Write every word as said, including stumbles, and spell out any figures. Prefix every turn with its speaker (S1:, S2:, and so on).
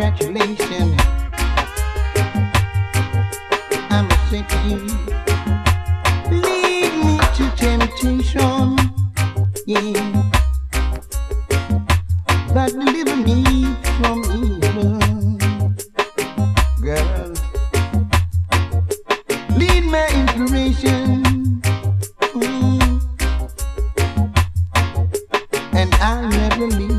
S1: congratulations. I must say to you, lead me to temptation, yeah, but deliver me from evil, girl. Lead my inspiration, mm, and I'll never leave.